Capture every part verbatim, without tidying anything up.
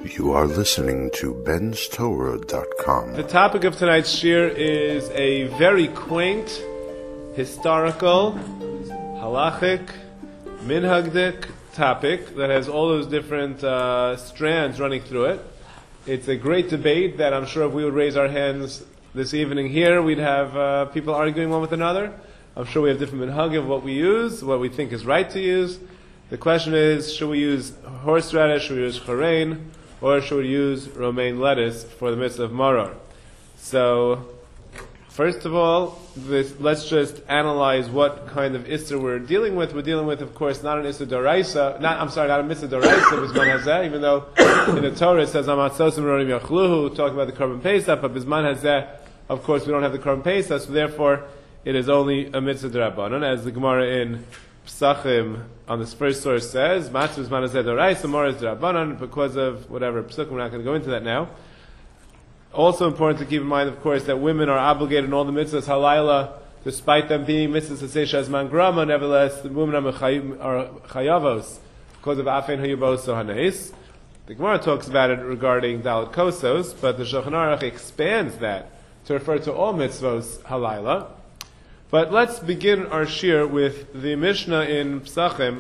You are listening to Ben's Torah dot com. The topic of tonight's shir is a very quaint, historical, halachic, minhagdik topic that has all those different uh, strands running through it. It's a great debate that I'm sure if we would raise our hands this evening here, we'd have uh, people arguing one with another. I'm sure we have different minhagim of what we use, what we think is right to use. The question is, should we use horseradish, should we use chorein, or should we use romaine lettuce for the mitzvah of maror? So, first of all, this, let's just analyze what kind of issur we're dealing with. We're dealing with, of course, not an issur d'oraisa, not, I'm sorry, not a mitzvah d'oraisa, bisman hazeh, even though in the Torah it says, Amatzosim rorim yachluhu, talking about the Korban Pesach, but bisman hazeh, of course, we don't have the Korban Pesach, so therefore, it is only a mitzvah d'Rabbanan, as the Gemara in Pesachim on this first source says, Matzah bisman hazeh d'oraisa, maror is d'Rabbanan, because of whatever Pesachim, we're not going to go into that now. Also important to keep in mind, of course, that women are obligated in all the mitzvahs halayla, despite them being mitzvahs asesha as mangrama. Nevertheless, the women are chayavos because of afein hayubos haneis. The Gemara talks about it regarding dalit kosos, but the Shulchan Aruch expands that to refer to all mitzvahs halayla. But let's begin our shir with the Mishnah in Pesachim,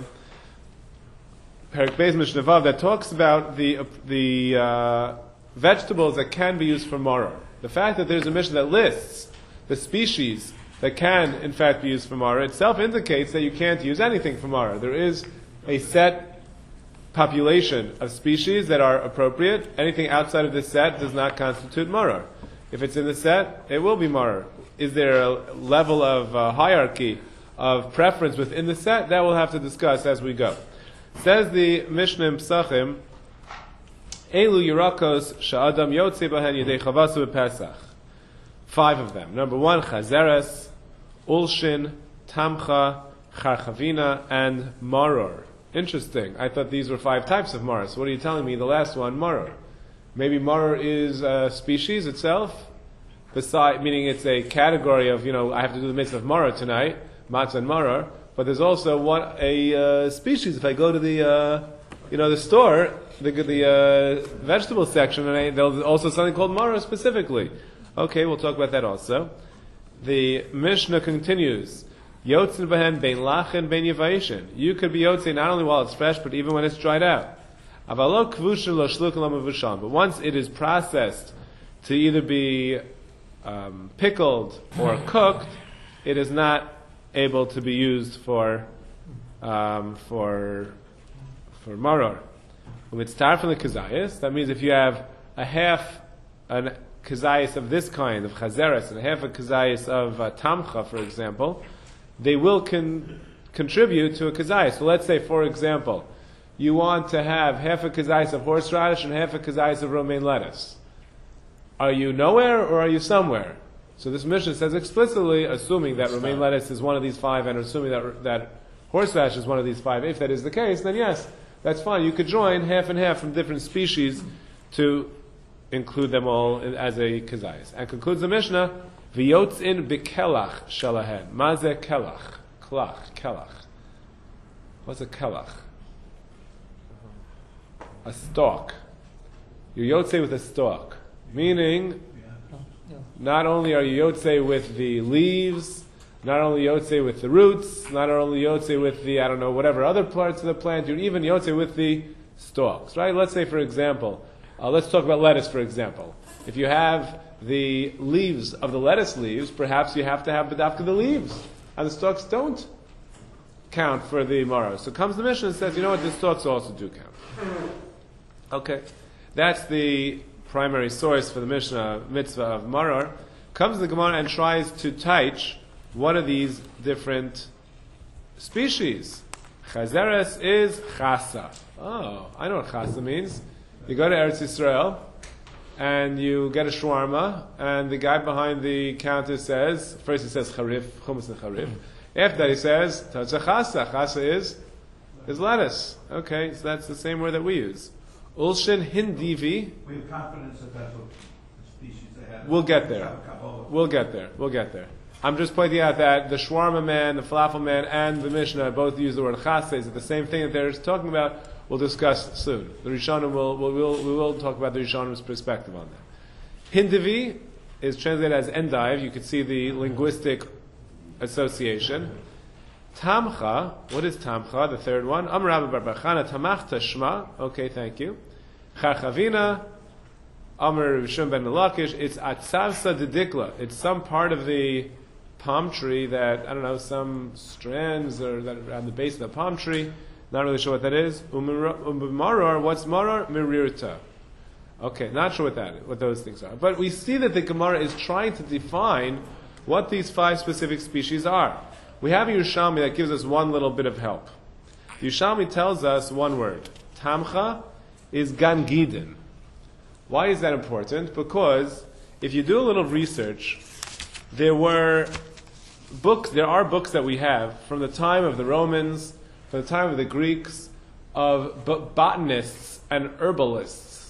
Perek Beis Mishnah Vav, that talks about the the uh, vegetables that can be used for maror. The fact that there's a Mishnah that lists the species that can, in fact, be used for maror itself indicates that you can't use anything for maror. There is a set population of species that are appropriate. Anything outside of this set does not constitute maror. If it's in the set, it will be maror. Is there a level of uh, hierarchy of preference within the set? That we'll have to discuss as we go. Says the Mishnah in Pesachim, Elu Yerakos Sha'adam Yotze Bahen Yedei Chavasu B'Pesach. Five of them. Number one, Chazeres, Ulshin, Tamcha, Charchavina, and Maror. Interesting. I thought these were five types of maror. So what are you telling me? The last one, Maror. Maybe Maror is a species itself? Beside, meaning it's a category of, you know, I have to do the mitzvah of Maror tonight, Matzah and Maror, but there's also one, a uh, species. If I go to the, uh, you know, the store, the, the uh, vegetable section, and I, there's also something called maror specifically. Okay, we'll talk about that also. The Mishnah continues, Yotzin behen bein lachen bein yevayishin. You could be yotzin not only while it's fresh, but even when it's dried out. Avalo kvushin lo shlukin lo mevushan. But once it is processed to either be um, pickled or cooked, it is not able to be used for um, for for maror. When it's tar from the kazayas, that means if you have a half a kazayas of this kind, of chazeres, and a half a kazayas of uh, tamcha, for example, they will con- contribute to a kazayas. So let's say, for example, you want to have half a kazayas of horseradish and half a kazayas of romaine lettuce. Are you nowhere or are you somewhere? So this Mishnah says explicitly, assuming that romaine lettuce is one of these five, and assuming that that horseradish is one of these five, if that is the case, then yes, that's fine. You could join half and half from different species to include them all as a kazayas. And concludes the Mishnah, V'yotzin b'kelach shalahen. Mazeh kelach. Kelach. Kelach. What's a kelach? A stalk. You're yotze with a stalk. Meaning, not only are you yotze with the leaves, not only yotze with the roots, not only yotze with the, I don't know, whatever other parts of the plant, you're even yotze with the stalks, right? Let's say, for example, uh, let's talk about lettuce, for example. If you have the leaves of the lettuce leaves, perhaps you have to have bedafka the leaves, and the stalks don't count for the maror. So comes the Mishnah and says, you know what, the stalks also do count. Okay. That's the primary source for the Mishnah mitzvah of maror. Comes the Gemara and tries to teach one of these different species. Chazeres is chasa. Oh, I know what chasa means. You go to Eretz Yisrael, and you get a shawarma, and the guy behind the counter says, first he says charif, chumas and charif. After that he says, tatza chasa. Chasa is, is lettuce. Okay, so that's the same word that we use. Ulshin hindivi. We have confidence that that's what species they have. We'll get there. We'll get there. We'll get there. I'm just pointing out that the shawarma man, the falafel man, and the Mishnah both use the word chasa. Is it the same thing that they're talking about? we'll discuss soon. The Rishonim will, will, will, we will talk about the Rishonim's perspective on that. Hindivi is translated as endive. You can see the linguistic association. Tamcha, what is Tamcha? The third one. Amar Rabbi Bar Bachana, Tamachta Shma. Okay, thank you. Charchavina, Amar Rishon ben Lakish. It's Atzavsa Dedikla. It's some part of the palm tree that, I don't know, some strands or that are on the base of the palm tree. Not really sure what that is. Umaror, what's maror? Mirirta. Okay, not sure what that is, what those things are. But we see that the Gemara is trying to define what these five specific species are. We have a Yerushalmi that gives us one little bit of help. The Yerushalmi tells us one word. Tamcha is Gan Gidin. Why is that important? Because if you do a little research, there were books, there are books that we have from the time of the Romans, from the time of the Greeks, of botanists and herbalists,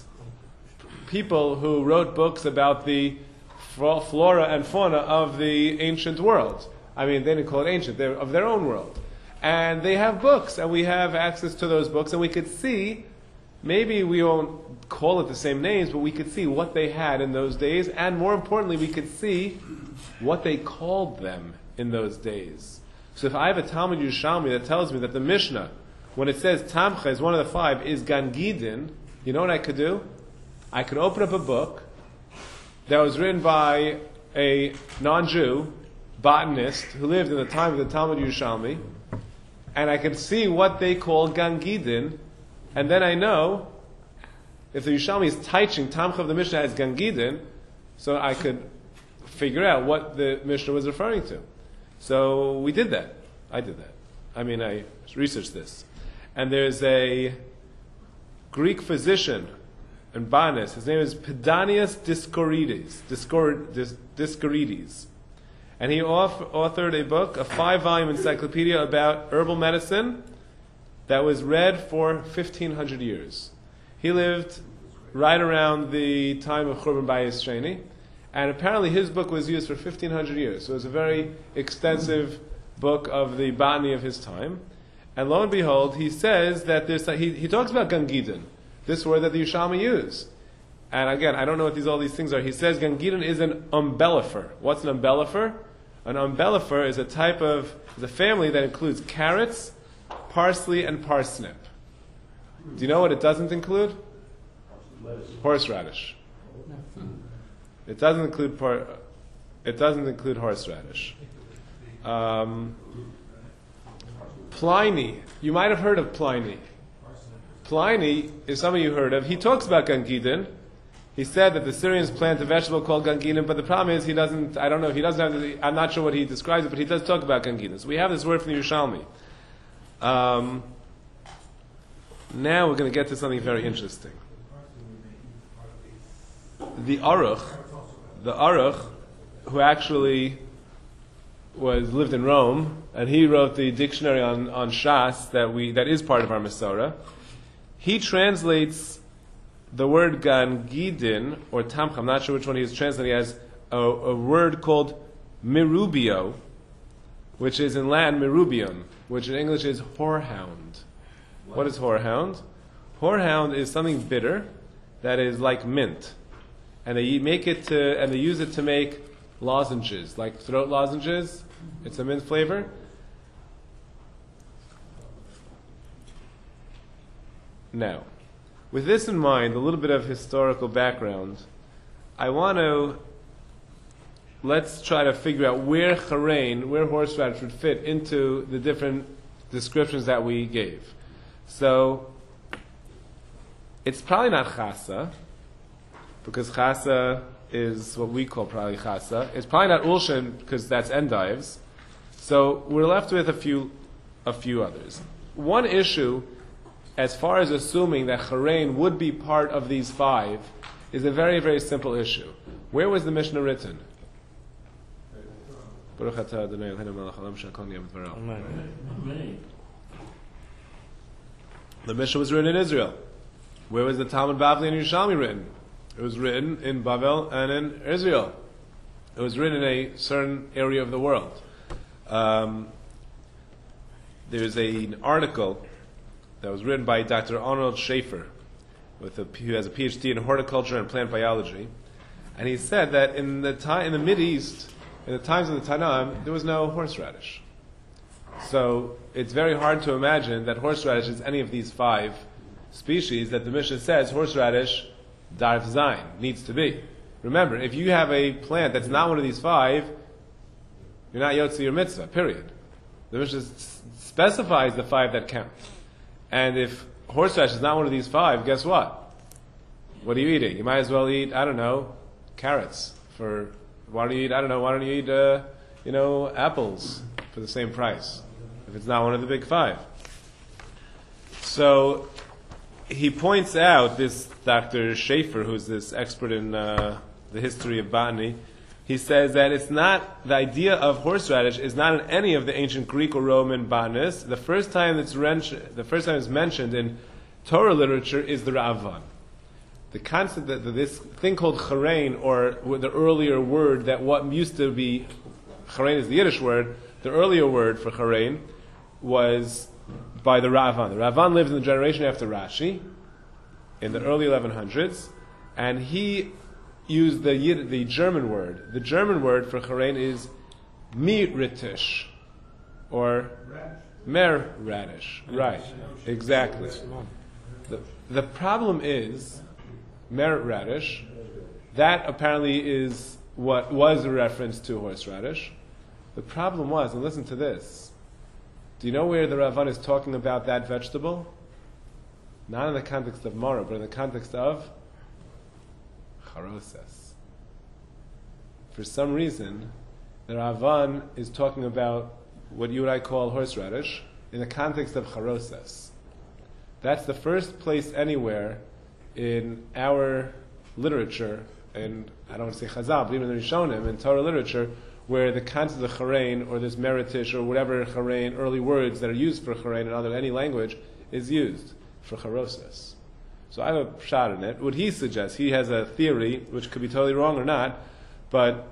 people who wrote books about the flora and fauna of the ancient world. I mean, they didn't call it ancient, they're of their own world. And they have books, and we have access to those books, and we could see, maybe we won't call it the same names, but we could see what they had in those days, and more importantly, we could see what they called them in those days. So if I have a Talmud Yerushalmi that tells me that the Mishnah, when it says Tamcha is one of the five, is Gan Gidin, you know what I could do? I could open up a book that was written by a non-Jew botanist who lived in the time of the Talmud Yerushalmi, and I could see what they call Gan Gidin, and then I know if the Yerushalmi is teaching Tamcha of the Mishnah as Gan Gidin, so I could figure out what the Mishnah was referring to. So we did that. I did that. I mean, I researched this. And there's a Greek physician and botanist. His name is Pedanius Dioscorides. Discor- Dis- Dioscorides. And he auth- authored a book, a five-volume encyclopedia about herbal medicine that was read for fifteen hundred years. He lived right around the time of Churban Bayis Sheni, and apparently his book was used for fifteen hundred years. So it was a very extensive book of the botany of his time. And lo and behold, he says that there's he, he talks about Gan Gidin, this word that the Yerushalmi use. And again, I don't know what these all these things are. He says Gan Gidin is an umbellifer. What's an umbellifer? An umbellifer is a type of, is a family that includes carrots, parsley, and parsnip. Do you know what it doesn't include? Horseradish. It doesn't include par, it doesn't include horseradish. Um, Pliny, you might have heard of Pliny. Pliny is somebody you heard of. He talks about Gan Gidin. He said that the Syrians plant a vegetable called Gan Gidin, but the problem is he doesn't, I don't know, he doesn't have, the, I'm not sure what he describes it, but he does talk about Gan Gidin. So we have this word from the Yerushalmi. Um, now we're going to get to something very interesting. The Aruch, the Aruch, who actually was lived in Rome, and he wrote the dictionary on, on Shas that we that is part of our Masorah. He translates the word Gan Gidin or Tamcha, I'm not sure which one he is translating, as a, a word called mirubio, which is in Latin mirubium, which in English is whorehound. What, what is whorehound? Whorehound is something bitter that is like mint, and they make it to and they use it to make lozenges, like throat lozenges. It's a mint flavor. Now, with this in mind, a little bit of historical background, I want to let's try to figure out where charain, where horseradish would fit into the different descriptions that we gave. So, it's probably not chasa, because chasa is what we call probably chasa. It's probably not ulshin, because that's endives. So, we're left with a few, a few others. One issue, as far as assuming that charain would be part of these five, is a very, very simple issue. Where was the Mishnah written? The Mishnah was written in Israel. Where was the Talmud Bavli and Yerushalmi written? It was written in Bavel and in Israel. It was written in a certain area of the world. Um, there's a, an article that was written by Doctor Arnold Schaefer, with a, who has a P H D in horticulture and plant biology, and he said that in the time in the Mid East, in the times of the Tanam, there was no horseradish. So it's very hard to imagine that horseradish is any of these five species that the Mishnah says horseradish darf zayin needs to be. Remember, if you have a plant that's not one of these five, you're not yotzi your mitzvah. Period. The Mishnah specifies the five that count. And if horseradish is not one of these five, guess what? What are you eating? You might as well eat, I don't know, carrots. For why don't you eat? I don't know. Why don't you eat, uh, you know, apples for the same price if it's not one of the big five? So he points out, this Doctor Schaefer, who's this expert in uh, the history of botany. He says that it's not, the idea of horseradish is not in any of the ancient Greek or Roman botanists. The first time it's mentioned, the first time it's mentioned in Torah literature is the Ra'avan. The concept that this thing called charein, or the earlier word that what used to be, charein is the Yiddish word, the earlier word for charein was by the Ra'avan. The Ra'avan lived in the generation after Rashi, in the early eleven hundreds, and he used the Yid, the German word. The German word for charein is miritish, or mer radish. Right, exactly. The, the problem is, merit radish, that apparently is what was a reference to horseradish. The problem was, and listen to this, do you know where the Ra'avan is talking about that vegetable? Not in the context of Mara, but in the context of charoses. For some reason, the Ra'avan is talking about what you and I call horseradish in the context of charoses. That's the first place anywhere in our literature, and I don't want to say Chazal, but even in the Rishonim, in Torah literature, where the concept of charein, or this meritish, or whatever charein, early words that are used for charein in other any language, is used for charoses. So I have a shot in it. What he suggests, he has a theory, which could be totally wrong or not, but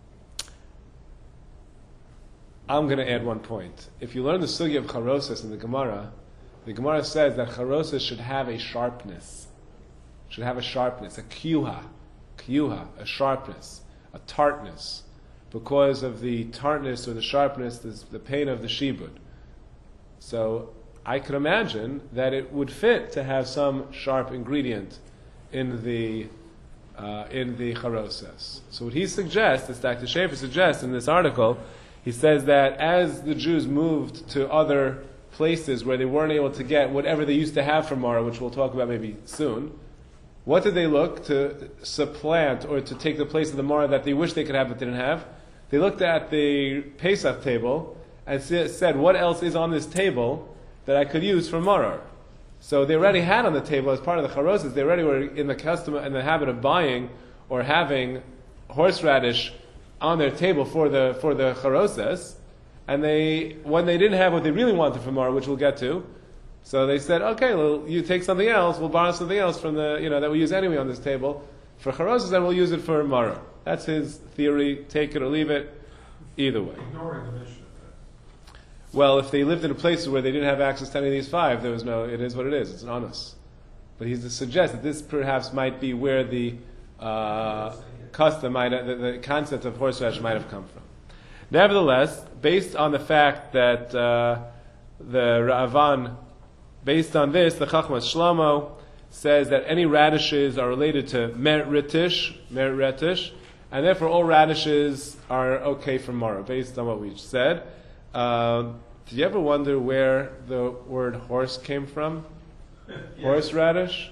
I'm going to add one point. If you learn the sugya of charoses in the Gemara, the Gemara says that charoses should have a sharpness. Should have a sharpness, a kiyuha, kiyuha, a sharpness, a tartness, because of the tartness or the sharpness, the, the pain of the shibud. So I could imagine that it would fit to have some sharp ingredient in the uh, in the charoses. So what he suggests, as Doctor Schaefer suggests in this article, he says that as the Jews moved to other places where they weren't able to get whatever they used to have from Mara, which we'll talk about maybe soon, what did they look to supplant or to take the place of the Mara that they wish they could have but didn't have? They looked at the Pesach table and said, what else is on this table that I could use for Maror? So they already had on the table, as part of the charoses, they already were in the custom in the habit of buying or having horseradish on their table for the for the charoses, and they when they didn't have what they really wanted for Maror, which we'll get to, so they said, okay, well, you take something else, we'll borrow something else from the you know that we use anyway on this table for charoses, and we'll use it for Maror. That's his theory. Take it or leave it. Either way. Ignoring the mission. Well, if they lived in a place where they didn't have access to any of these five, there was no, it is what it is, it's an honest. But he's to suggest that this perhaps might be where the uh, custom, might, the, the concept of horseradish might have come from. Nevertheless, based on the fact that uh, the Ra'avan, based on this, the Chachmas Shlomo says that any radishes are related to meritish, meritish, and therefore all radishes are okay for Mara, based on what we said. Uh, do you ever wonder where the word horse came from? Yes. Horseradish?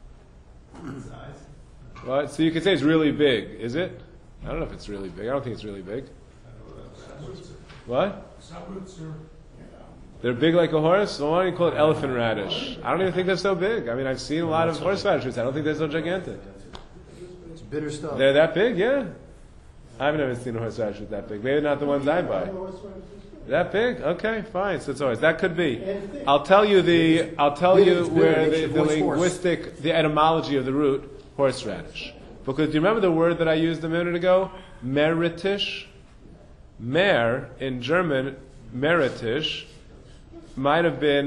What? So you could say it's really big, is it? I don't know if it's really big. I don't think it's really big. What? They're big like a horse? Well, why don't you call it elephant radish? I don't even think they're so big. I mean, I've seen a lot of horseradishes. I don't think they're so gigantic. It's bitter stuff. They're that big? Yeah. I've never seen a horseradish that's that big. Maybe not the ones I buy. That big? Okay, fine. So it's always that could be. I'll tell you the. I'll tell you where the, the linguistic, the etymology of the root horseradish. Because do you remember the word that I used a minute ago? Meritish. Mer in German, meritish, might have been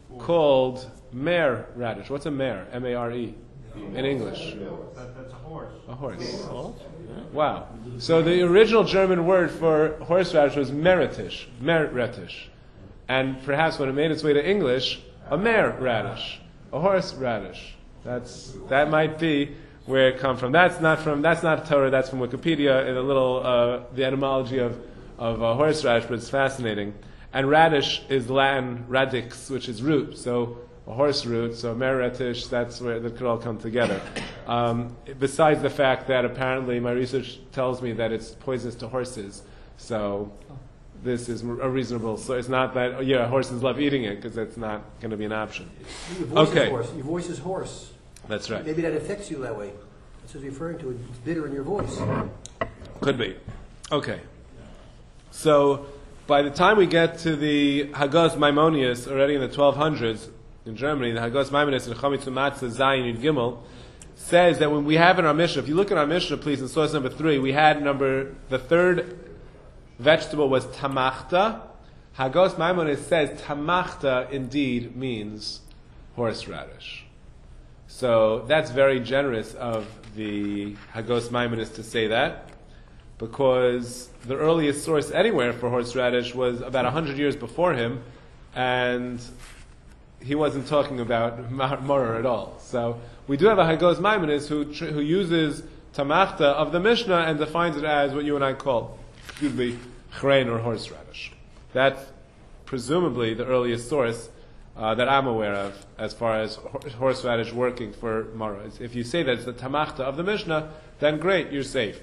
called mare radish. What's a mare? M A R E in English. That, that's a horse. A horse. Wow. So the original German word for horseradish was meritish, meritish. And perhaps when it made its way to English, a mare radish, a horse radish. That's that might be where it comes from. That's not from that's not Torah. That's from Wikipedia. In a little uh, the etymology of of uh, horseradish, but it's fascinating. And radish is Latin radix, which is root. So a horse root. So meritish. That's where that could all come together. Um, besides the fact that apparently my research tells me that it's poisonous to horses. So this is a reasonable. So it's not that oh, yeah horses love eating it, because that's not going to be an option. Your voice Okay. is hoarse. Your voice is hoarse. That's right. Maybe that affects you that way. That's what it's referring to. It's bitter in your voice. Could be. Okay. So by the time we get to the Hagos Maimonides, already in the twelve hundreds in Germany, the Hagos Maimonides in Chomitz Matzah Zayin Yud Gimel says that when we have in our Mishnah, if you look at our Mishnah, please, in source number three, we had number the third vegetable was tamachta. Hagos Maimonides says tamachta indeed means horseradish. So that's very generous of the Hagos Maimonides to say that, because the earliest source anywhere for horseradish was about a hundred years before him, and he wasn't talking about maror at all. So we do have a Hagos Maimonides who who uses tamachta of the Mishnah and defines it as what you and I call, excuse me, chrein or horseradish. That's presumably the earliest source uh, that I'm aware of as far as horseradish working for maror. If you say that it's the tamachta of the Mishnah, then great, you're safe.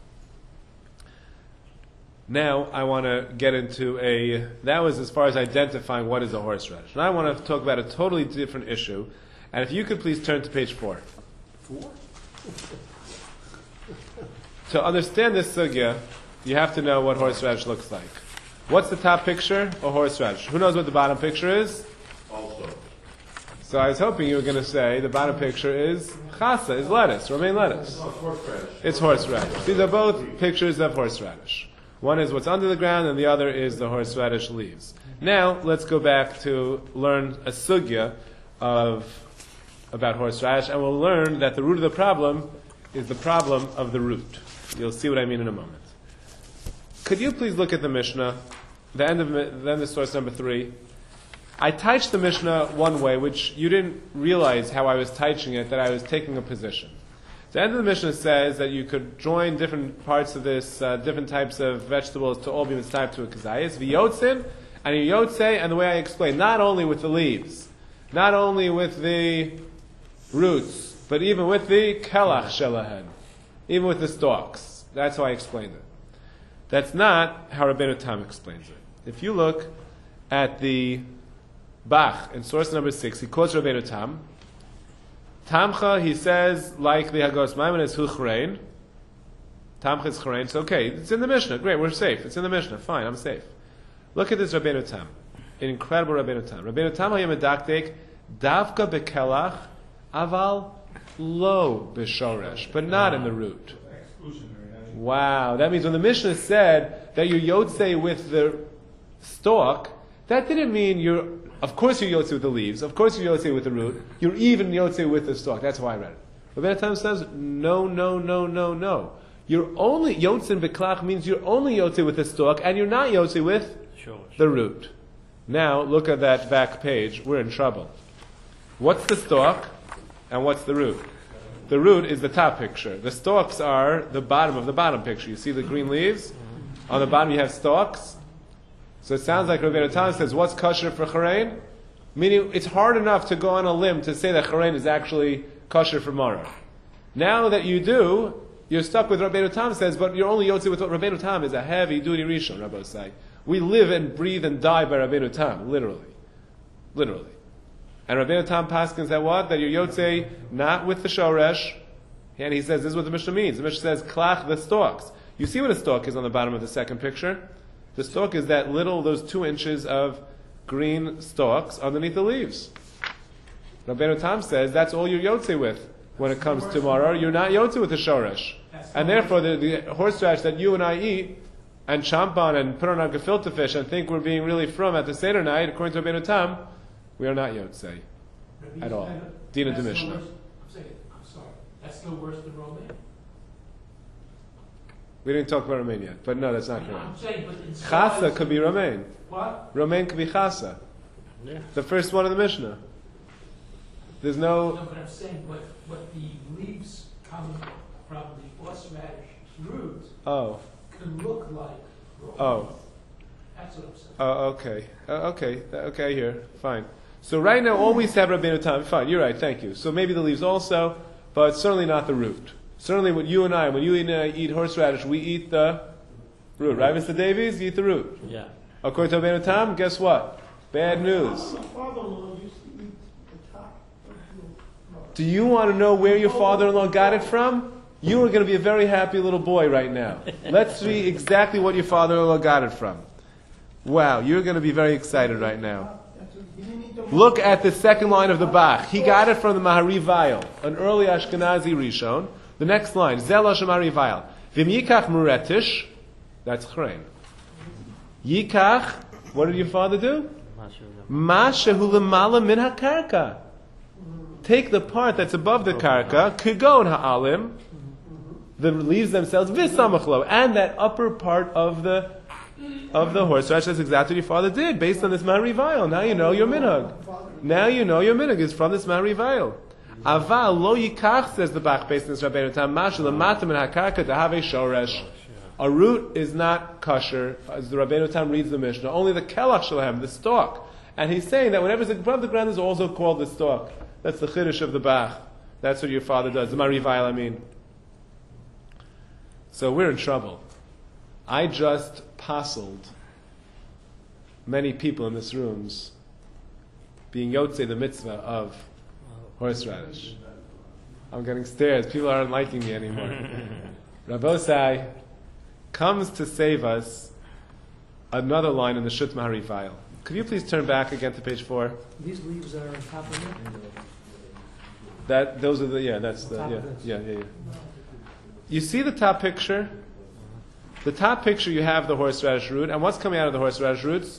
Now I want to get into a, that was as far as identifying what is a horseradish. Now I want to talk about a totally different issue. And if you could please turn to page four. Four? To understand this sugya, you have to know what horseradish looks like. What's the top picture? A horseradish. Who knows what the bottom picture is? Also. So I was hoping you were going to say the bottom picture is chasa, is lettuce, romaine lettuce. Oh, horseradish. It's horseradish. These are both pictures of horseradish. One is what's under the ground, and the other is the horseradish leaves. Now, let's go back to learn a sugya of about horseradish, and we'll learn that the root of the problem is the problem of the root. You'll see what I mean in a moment. Could you please look at the Mishnah, the end of the end of source number three? I touched the Mishnah one way, which you didn't realize how I was touching it, that I was taking a position. The end of the Mishnah says that you could join different parts of this, uh, different types of vegetables to all be mistyped to a kazayis, v'yotzin, and a yotze, and the way I explained, not only with the leaves, not only with the roots, but even with the kelach shelahen, even with the stalks. That's how I explained it. That's not how Rabbeinu Tam explains it. If you look at the Bach in source number six, he quotes Rabbeinu Tam. Tamcha, he says, like the Hagos Maimonides, hu chrein. Tamcha is chrein. So okay, it's in the Mishnah. Great, we're safe. It's in the Mishnah. Fine, I'm safe. Look at this Rabbeinu Tam. An incredible Rabbeinu Tam. Rabbeinu Tam hayam medakdek davka bekelach aval lo b'shoresh, but not in the root. Wow, that means when the Mishnah said that you yotze with the stalk, that didn't mean you're, of course you yotze with the leaves, of course you yotze with the root, you're even yotze with the stalk. That's how I read it. Rabbeinu Tam says, no, no, no, no, no. You're only, yotzin beklach means you're only yotze with the stalk, and you're not yotze with the root. Now, look at that back page, we're in trouble. What's the stalk, and what's the root? The root is the top picture. The stalks are the bottom of the bottom picture. You see the green leaves? On the bottom you have stalks. So it sounds like Rabbeinu Tam says, what's kosher for charein? Meaning, it's hard enough to go on a limb to say that charein is actually kosher for maror. Now that you do, you're stuck with Rabbeinu Tam says, but you're only yotze with what Rabbeinu Tam is a heavy duty rishon, Rabbi say. We live and breathe and die by Rabbeinu Tam, literally. Literally. And Rabbeinu Tam paskins that what? That you're yotze not with the shoresh. And he says, this is what the Mishnah means. The Mishnah says, klach the stalks. You see what a stalk is on the bottom of the second picture? The stalk is that little, those two inches of green stalks underneath the leaves. Rabbeinu Tam says, that's all you're yotze with when it comes to maror. You're not yotze with the shoresh. And therefore, the, the horseradish that you and I eat, and chomp on and put on our gefilte fish and think we're being really from at the Seder night, according to Rabbeinu Tam, We are not Yotzei at all. Dina de Mishnah. I'm saying, I'm sorry. That's still worse than Romaine. We didn't talk about Romaine yet, but no, that's not correct. I'm saying, but in Chasa size- could be Romaine. What? Romaine could be Chasa. Yeah. The first one in the Mishnah. There's No, no. but I'm saying, what, what the leaves coming from the horseradish root Oh. can look like Romaine. Oh. That's what I'm saying. Oh, okay. Uh, okay. Uh, Okay, here. Fine. So right now, all we have Rabbeinu Tam. Fine, you're right, thank you. So maybe the leaves also, but certainly not the root. Certainly when you and I, when you and I eat horseradish, we eat the root. Right, Mister Davies? You eat the root. Yeah. According to Rabbeinu Tam, guess what? Bad news. Do you want to know where your father-in-law got it from? You are going to be a very happy little boy right now. Let's see exactly what your father-in-law got it from. Wow, you're going to be very excited right now. Look at the second line of the Bach. He got it from the Mahari Vayel, an early Ashkenazi Rishon. The next line, Zel Hashem Mahari Vayel. Vim yikach muretish, that's chrein. Yikach, what did your father do? Ma shehu lemala min hakarka. Take the part that's above the karka, kigon ha'alim, the leaves themselves, v'samachlo, and that upper part of the of the horseradish. That's exactly what your father did, based on this Mahari Vayel. Now you know your minhag. Now you know your minhag is from this Mahari Vayel. Aval lo yikach, says the Bach, based on this Rabbeinu Tam, mashu lemata min hakarka tehave shoresh. A root is not kosher, as the Rabbeinu Tam reads the Mishnah. Only the kelach shalhem, the stalk. And he's saying that whatever's above the ground is also called the stalk. That's the chiddush of the Bach. That's what your father does. The Mahari Vayel, I mean. So we're in trouble. I just puzzled many people in this room's being yotzei the mitzvah of horseradish. I'm getting stares. People aren't liking me anymore. Rabbosai comes to save us another line in the Shut Mahari Vayel. Could you please turn back again to page four? These leaves are on top of it. That those are the yeah. That's the Top yeah of this. yeah yeah yeah. You see the top picture? The top picture, you have the horseradish root, and what's coming out of the horseradish roots?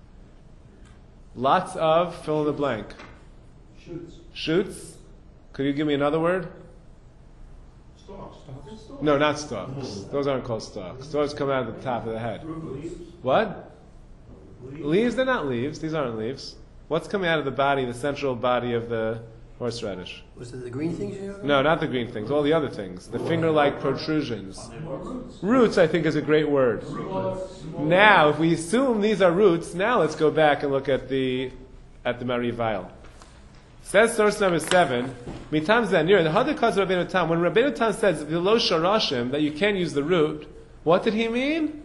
Lots of fill in the blank. Shoots. Shoots. Could you give me another word? Stalks. No, not stalks. Those aren't called stalks. Those come out of the top of the head. Leaves. What? Leaves. Leaves? They're not leaves. These aren't leaves. What's coming out of the body, the central body of the horseradish? Was it the green things you have? No, not the green things. All the other things. The finger-like protrusions. Roots, I think, is a great word. Now, if we assume these are roots, now let's go back and look at the at the Mahari Vayel. Says source number seven, Mitam Zanir, the Hadikaz Rabbeinu Tam, when Rabbeinu Tam says below Sharashim that you can't use the root, what did he mean?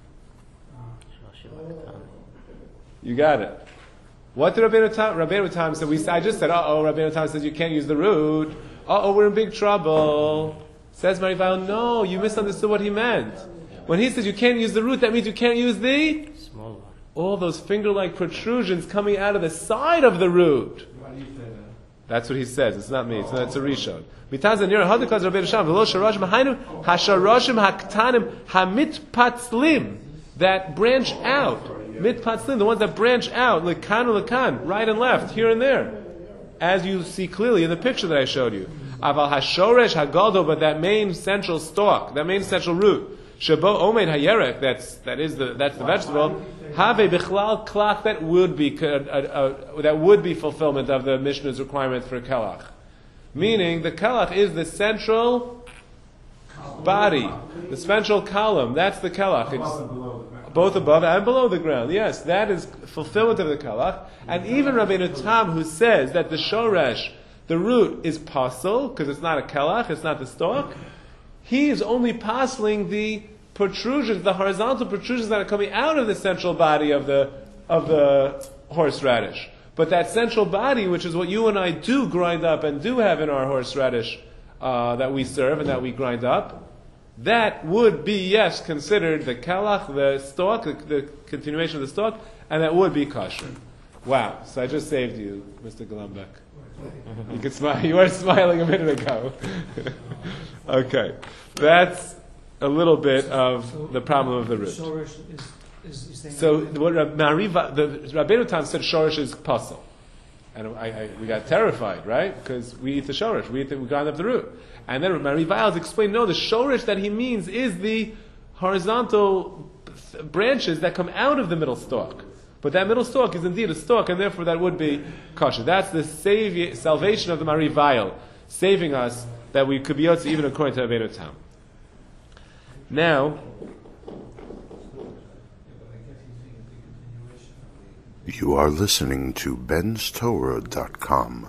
You got it. What did Rabbeinu Tam, Rabbeinu Tam said? We, I just said, uh-oh, Rabbeinu Tam says you can't use the root. Uh-oh, we're in big trouble. Says Mahari Vayel, no, you misunderstood what he meant. When he says you can't use the root, that means you can't use the? Small one. All those finger-like protrusions coming out of the side of the root. Why do you say that? That's what he says. It's not me. It's, not, it's a Rishon. Mitazan nira hadukaz Rabbeinu Sham v'lo sharashim hainu hasharashim haktanim hamitpatzlim that branch out. Mitpatzlim, the ones that branch out, lekan lekan, right and left, here and there, as you see clearly in the picture that I showed you. Aval hashoresh hagaldo, but that main central stalk, that main central root, shabo omeid hayerek, that's that is the that's the vegetable. Have a bichlal klach, that would be uh, uh, that would be fulfillment of the Mishnah's requirement for kelach. Meaning the kelach is the central body, the central column. That's the kelach. It's both above and below the ground. Yes, that is fulfillment of the kelach. And even Rabbeinu Tam, who says that the shoresh, the root, is pasul because it's not a kelach, it's not the stalk. He is only pasling the protrusions, the horizontal protrusions that are coming out of the central body of the of the horseradish. But that central body, which is what you and I do grind up and do have in our horseradish uh, that we serve and that we grind up, that would be, yes, considered the kelach, the stalk, the, the continuation of the stalk, and that would be kosher. Wow! So I just saved you, Mister Golombek. You could smile. You were smiling a minute ago. Okay, that's a little bit of the problem of the root. Shorish is, is, is saying So what Mahari Va- the Rabbeinu Tam said shorish is pasul. And I, I, we got terrified, right? Because we eat the shorish, we eat the, we grind up the root. And then Mari Viles explained, no, the shorish that he means is the horizontal branches that come out of the middle stalk. But that middle stalk is indeed a stalk, and therefore that would be kosher. That's the savi- salvation of the Mari Vial, saving us that we could be yotze even according to Rabbeinu Tam. Now, You are listening to Ben's Torah dot com.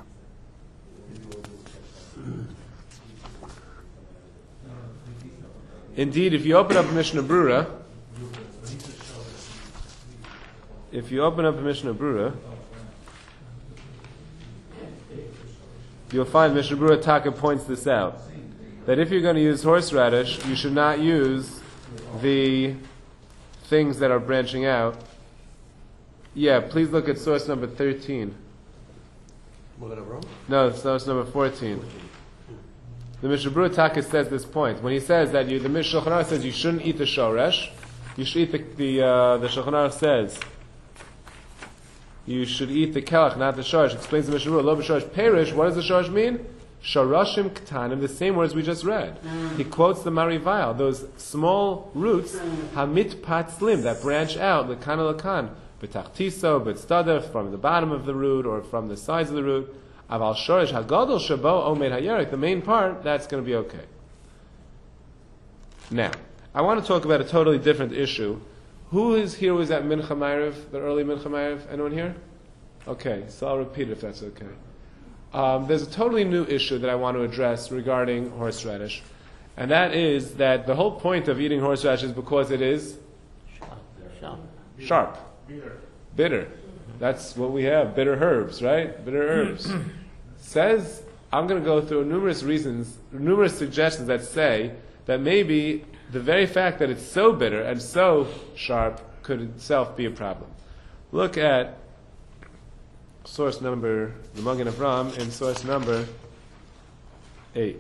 indeed, if you open up Mishnah Brura, if you open up Mishnah Brura, you'll find Mishnah Brura Taka points this out, that if you're going to use horseradish, you should not use the things that are branching out. Yeah, please look at source number thirteen. No, it's source number fourteen. The Mishnah Brura Taka says this point. When he says that you, the Shulchan Aruch says you shouldn't eat the shoresh, you should eat the, the, uh, the Shulchan Aruch says you should eat the kelach, not the shoresh. Explains the Mishnah Brura, lo b'shoresh perish. What does the shoresh mean? Sharashim k'tanim, the same words we just read. He quotes the Mari Vial, those small roots, hamit patzlim, that branch out, l'kan l'kan, b'tachtiso, b'tztadef, from the bottom of the root or from the sides of the root. Aval shoresh hagadol shabo omed hayerik, the main part, that's going to be okay. Now, I want to talk about a totally different issue. Who is here was at Mincha Ma'ariv, the early Mincha Ma'ariv? Anyone here? Okay, so I'll repeat it if that's okay. Um, there's a totally new issue that I want to address regarding horseradish, and that is that the whole point of eating horseradish is because it is sharp. Sharp. Bitter. Bitter. That's what we have, bitter herbs, right? Bitter herbs. Says, I'm going to go through numerous reasons, numerous suggestions that say that maybe the very fact that it's so bitter and so sharp could itself be a problem. Look at source number, the Magen Avraham, in source number eight.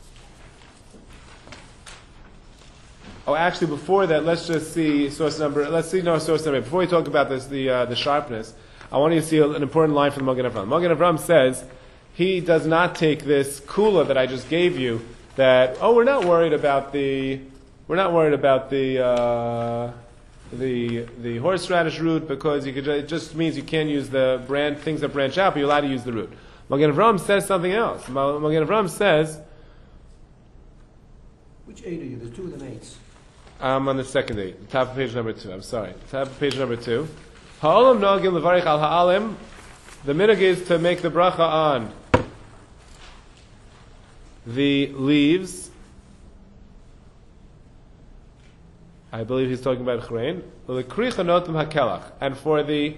Oh, actually, before that, let's just see source number. Let's see no source number. Before we talk about this, the uh, the sharpness, I want you to see an important line from the Magen Avraham. Magen Avraham says he does not take this kula that I just gave you. That oh, we're not worried about the we're not worried about the uh, the the horseradish root because you could, it just means you can't use the brand things that branch out, but you're allowed to use the root. Magen Avraham says something else. Magen Avraham says, which eight are you? There's two of them eights. I'm on the second eight, top of page number two. I'm sorry, top of page number two. Ha'olam nogim levarich al ha'alim. The minhag is to make the bracha on the leaves. I believe he's talking about chrein. And for the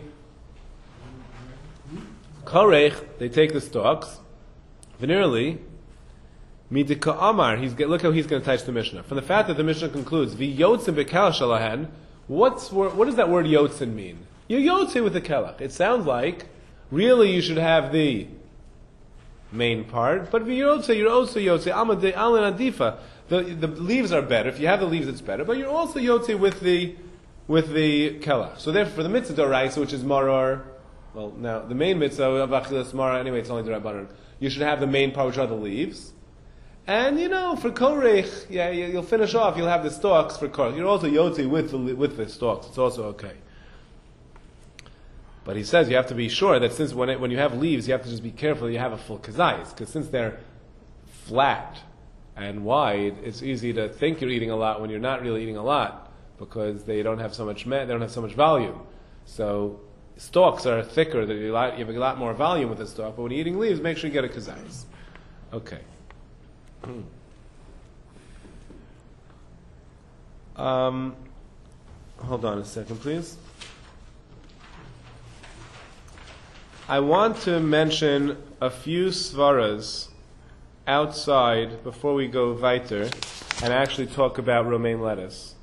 korech, they take the stalks. Venerally, midika amar. He's look how he's going to touch the Mishnah. From the fact that the Mishnah concludes v'yotzin bekel shalahen. What's what does that word yotzin mean? You yotzin with the kelach. It sounds like really you should have the main part, but v'yotzin you're also yotzin amadei alin adifa. The, the leaves are better. If you have the leaves, it's better. But you're also yotzi with the with the kelach. So therefore, for the mitzvah doraisa, which is maror, well, now the main mitzvah of achilas maror. Anyway, it's only d'Rabbanan. You should have the main part, which are the leaves. And you know, for korech, yeah, you'll finish off. You'll have the stalks for korech. You're also yotzi with the with the stalks. It's also okay. But he says you have to be sure that since when it, when you have leaves, you have to just be careful. You have a full kazayis because since they're flat and wide, it's easy to think you're eating a lot when you're not really eating a lot because they don't have so much me- they don't have so much volume. So stalks are thicker; that you have a lot more volume with the stalk. But when you're eating leaves, make sure you get a kazayis. Okay. um, hold on a second, please. I want to mention a few svaras outside before we go weiter and actually talk about romaine lettuce.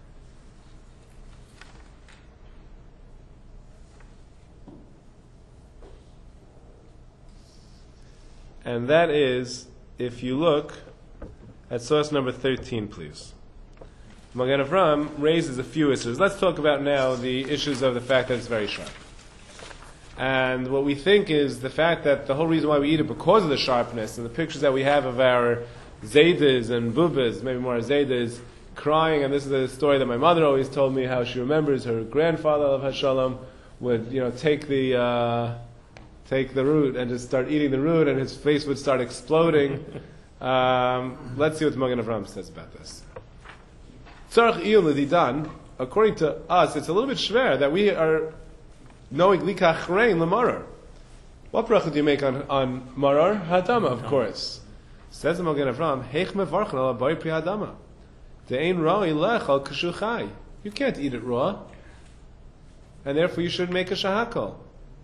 And that is, if you look at source number thirteen, please. Magen Avraham raises a few issues. Let's talk about now the issues of the fact that it's very sharp. And what we think is the fact that the whole reason why we eat it because of the sharpness, and the pictures that we have of our Zaydas and Bubas, maybe more Zaydas, crying, and this is the story that my mother always told me, how she remembers her grandfather of Hashalom would, you know, take the uh, take the root and just start eating the root, and his face would start exploding. um, let's see what Magen Avraham says about this. Tzarech iyun l'didan. According to us, it's a little bit shver that we are knowing likach rein l'marar. What bracha do you make on, on marar? Hadama, of course. Says the Magen Avraham, heich mevarchen al abayir pri hadama. De'ein ra'i lech al kashu chai. You can't eat it raw. And therefore you should make a shahakal.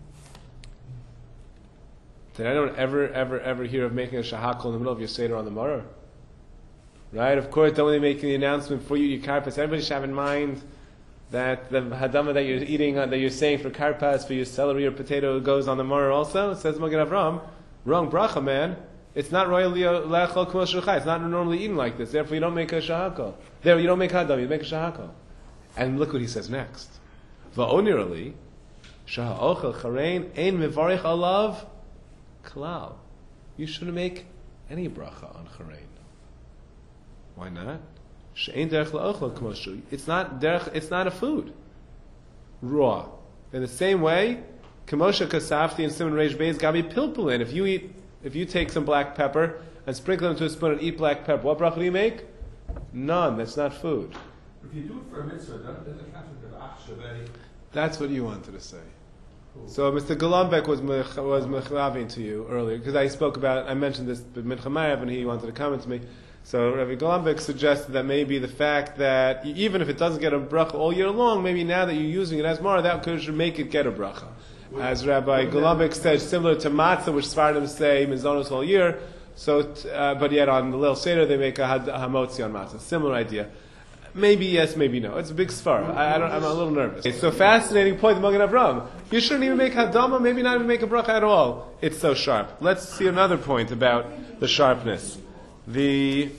Did I don't ever, ever, ever hear of making a shahakal in the middle of your seder on the marar? Right? Of course, don't they make the announcement for you, your karpas? Everybody should have in mind that the hadama that you're eating, uh, that you're saying for karpas, for your celery or potato, goes on the marar also. It says Magen Avraham, wrong bracha, man. It's not royally lechol k'mo shulchai. It's not normally eaten like this. Therefore, you don't make a shahakal. There, you don't make hadam. You make a shahakal. And look what he says next. Va'onirali, shaha'ochel charein ein mevarich alav klal. You shouldn't make any bracha on charein. Why not? She'ein derech la'ochel k'mo shu. It's not derech. It's not a food. Raw. In the same way, k'mosha kasafti and simon reish beis gabi pilpulin. If you eat, if you take some black pepper and sprinkle it into a spoon and eat black pepper, what bracha do you make? None. That's not food. If you do it for a mitzvah, doesn't it count as an achshavei? That's what you wanted to say. Cool. So Mister Golombek was mech, was mechaving to you earlier, because I spoke about, I mentioned this with Mincha Mayav, and he wanted to comment to me. So Rabbi Golombek suggested that maybe the fact that even if it doesn't get a bracha all year long, maybe now that you're using it as mara, that could make it get a bracha. As Rabbi Golombek said, similar to matzah, which Sfardim say mizonos all year, so, uh, but yet on the Lil Seder they make a hamotzi on matzah. Similar idea. Maybe yes, maybe no. It's a big svara. I, I don't, I'm a little nervous. Okay, so fascinating point, the Magen Avraham. You shouldn't even make hadama, maybe not even make a bracha at all. It's so sharp. Let's see another point about the sharpness. The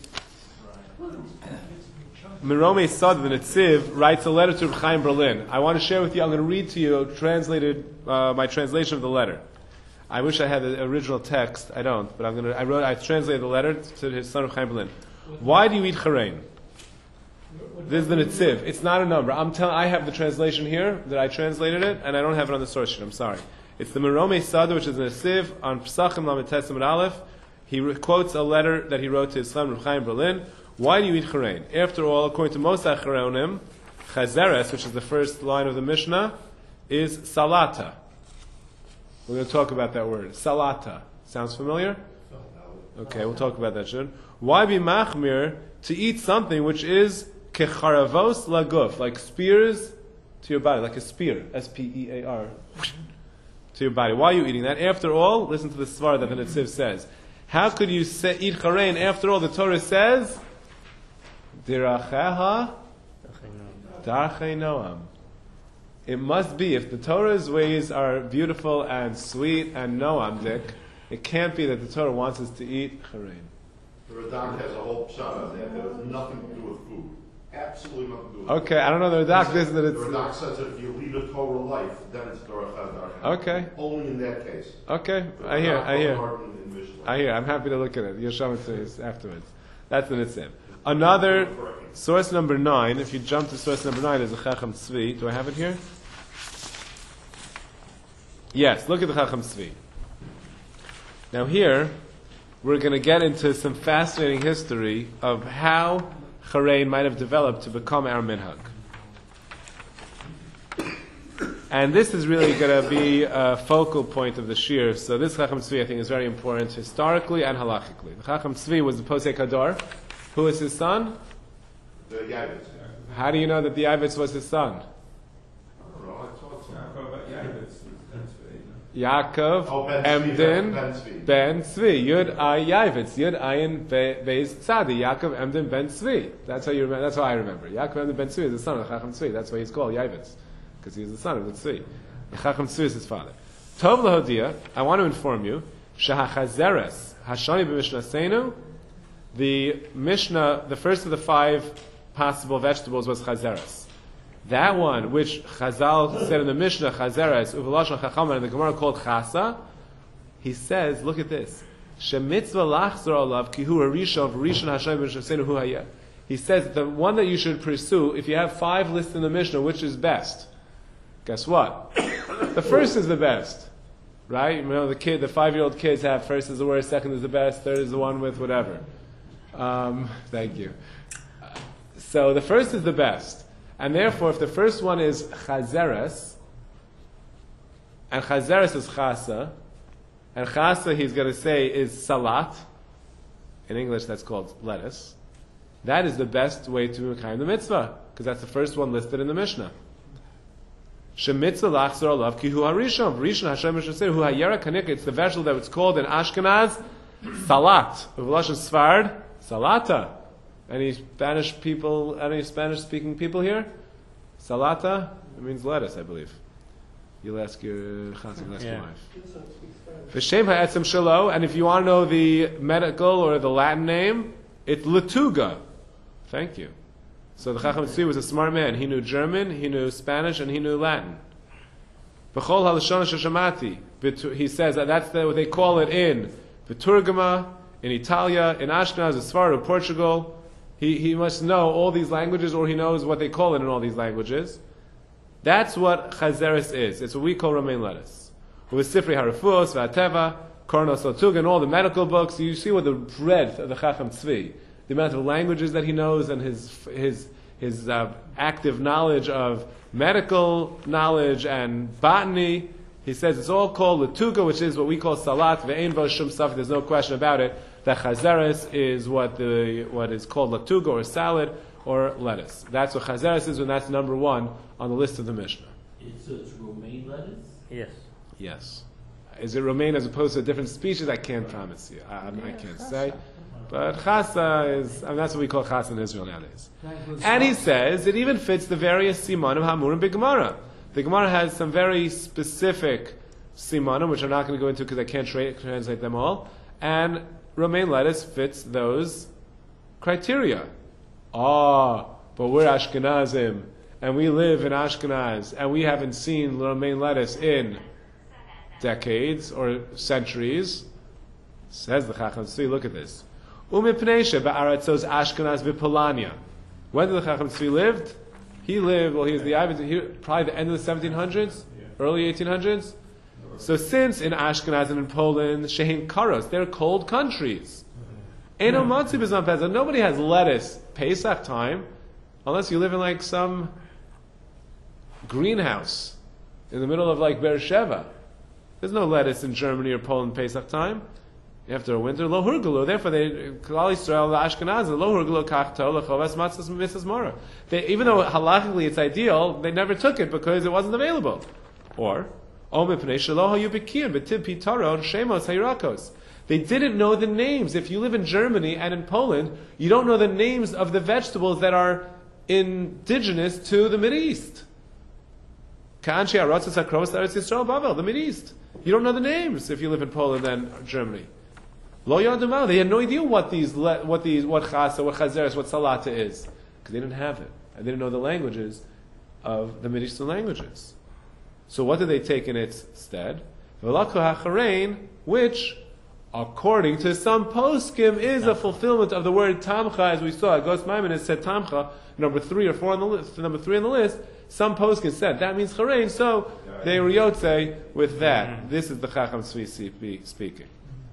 Merome Sad, the Netziv, writes a letter to Reb Chaim Berlin. I want to share with you, I'm going to read to you translated uh, my translation of the letter. I wish I had the original text. I don't, but I'm going to, I wrote, I translated the letter to his son Reb Chaim Berlin. Why do you eat charein? This is the Netziv. It's not a number. I'm telling. I have the translation here that I translated it, and I don't have it on the source sheet. I'm sorry. It's the Merome Sada, which is the Netziv on Pesachim Lamed Tes Amud Aleph. He re- quotes a letter that he wrote to his son Reb Chaim Berlin. Why do you eat charein? After all, according to most Acharonim, chazeres, which is the first line of the Mishnah, is salata. We're going to talk about that word. Salata. Sounds familiar? Okay, we'll talk about that soon. Why be machmir to eat something which is kecharavos laguf, like spears to your body, like a spear, S P E A R, to your body. Why are you eating that? After all, listen to the svar that the Netziv says. How could you say, eat charein? After all, the Torah says, Diracheha darchei noam. It must be, if the Torah's ways are beautiful and sweet and noamdik, it can't be that the Torah wants us to eat charein. The Radak has a whole pshat on that that has nothing to do with food. Absolutely nothing to do with Okay, food. I don't know the Radak. This is that The it's. Radak says that if you lead a Torah life, then it's Torah Chazar. Okay. Only in that case. Okay, The I hear, Radak I hear. Harden in Mishnah. I hear. I'm happy to look at it. You'll show it to us afterwards. That's the Netziv. Another, source number nine, if you jump to source number nine, is a Chacham Tzvi. Do I have it here? Yes, look at the Chacham Tzvi. Now here, we're going to get into some fascinating history of how charein might have developed to become our minhag. And this is really going to be a focal point of the shir. So this Chacham Tzvi, I think, is very important historically and halachically. The Chacham Tzvi was the Posek Hador. Who was his son? The Yavitz. How do you know that the Yavitz was his son? I don't know, I thought so. Yaakov, Oh, Ben Emdin, Tzvi, Ben Tzvi. Ben Tzvi. Yud Ay Yavitz. Yud Ayin Beis Tzadi. Yaakov, Emdin, Ben Tzvi. That's how you remember. That's how I remember. Yaakov, Emdin, Ben Tzvi is the son of Chacham Tzvi. That's why he's called Yavitz, because he's the son of the Tzvi. The Chacham Tzvi is his father. Tov Lahodia. I want to inform you. Shahachazeres Hashani b'Mishnasenu. The Mishnah, the first of the five possible vegetables was chazeres. That one, which Chazal said in the Mishnah, Chazeres, Uvelashon Chacham, and the Gemara called Chasa, he says, look at this. Shemitzvah lachzor alav ki hu harishon v'rishon Hashem v'shasenu hu hayeh. He says the one that you should pursue, if you have five lists in the Mishnah, which is best? Guess what? The first is the best. Right? You know, the kid, the five-year-old kids have first is the worst, second is the best, third is the one with whatever. Um, thank you. Uh, so the first is the best. And therefore, if the first one is Chazeres, and Chazeres is Chasa, and Chasa, he's going to say, is Salat. In English, that's called lettuce. That is the best way to Mekayim the mitzvah, because that's the first one listed in the Mishnah. Shemitzvah lachzor alav ki hu harishon v'rishon Hashem v'shasenu hu hayera kanika. It's the vegetable that it's called in Ashkenaz salat. Uvlashon Sfard salata. Any Spanish people? Any Spanish-speaking people here? Salata. It means lettuce, I believe. You'll ask your chassid, you'll ask your wife. V'shem ha'etzem shelo. And if you want to know the medical or the Latin name, it's Latuga. Thank you. So the Chacham Tzvi was a smart man. He knew German, he knew Spanish, and he knew Latin. B'chol halashon sheshamati. He says that that's the, what they call it in Viturgama, in Italia, in Ashkenaz, Sfarad, Portugal. He he must know all these languages, or he knows what they call it in all these languages. That's what Chazeres is. It's what we call romaine lettuce. With Sifrei Harafus, V'ateva, Kornos Latuga, and all the medical books, you see what the breadth of the Chacham Tzvi, the amount of languages that he knows, and his his his uh, active knowledge of medical knowledge and botany. He says it's all called Latuga, which is what we call Salat, Ve'ein Bo Shum Safek. There's no question about it. That Chazeres is what the what is called Latuga, or salad, or lettuce. That's what Chazeres is, and that's number one on the list of the Mishnah. It's, it's romaine lettuce? Yes. Yes. Is it romaine as opposed to a different species? I can't promise you. I, I can't say. But chasa is, I mean, that's what we call chasa in Israel nowadays. And he says it even fits the various simanim hamurim b'Gemara. The Gemara has some very specific simanim, which I'm not going to go into because I can't tra- translate them all. And romaine lettuce fits those criteria. Ah, but we're Ashkenazim, and we live in Ashkenaz, and we haven't seen romaine lettuce in decades or centuries. Says the Chacham Tzvi, look at this. Umipneisha ba'aratzos Ashkenaz v'Polania. When did the Chacham Tzvi lived? He lived, well, he was the he, probably the end of the seventeen hundreds, early eighteen hundreds. So since in Ashkenaz and in Poland, shehin karos, they're cold countries. Eno matzi b'zman Pesach. Nobody has lettuce Pesach time, unless you live in like some greenhouse in the middle of like Beersheba. There's no lettuce in Germany or Poland Pesach time. After a winter, lo hurgulu. Therefore, they Klal Yisrael, the Ashkenaz, lo hurgulu kachto lechovas matzos misas mora. Even though halachically it's ideal, they never took it because it wasn't available. Or o mipnei shelo hayu b'kiyun b'tib pitaron shemos hayrakos. They didn't know the names. If you live in Germany and in Poland, you don't know the names of the vegetables that are indigenous to the Middle East. Ka'anshi haratzos hakros eretz Yisrael Bavel, the Middle East. You don't know the names if you live in Poland and Germany. Lo yadumah. They had no idea what these, what these, what chasa, what chazeres, what salata is, because they didn't have it, and they didn't know the languages of the Middle Eastern languages. So what did they take in its stead? V'lakhu hacharein, which, according to some poskim, is a fulfillment of the word tamcha, as we saw. Gos Maimonides said tamcha, number three or four on the list. Number three on the list. Some poskim said that means charein, so they riyotze with that. This is the Chacham Tzvi speaking.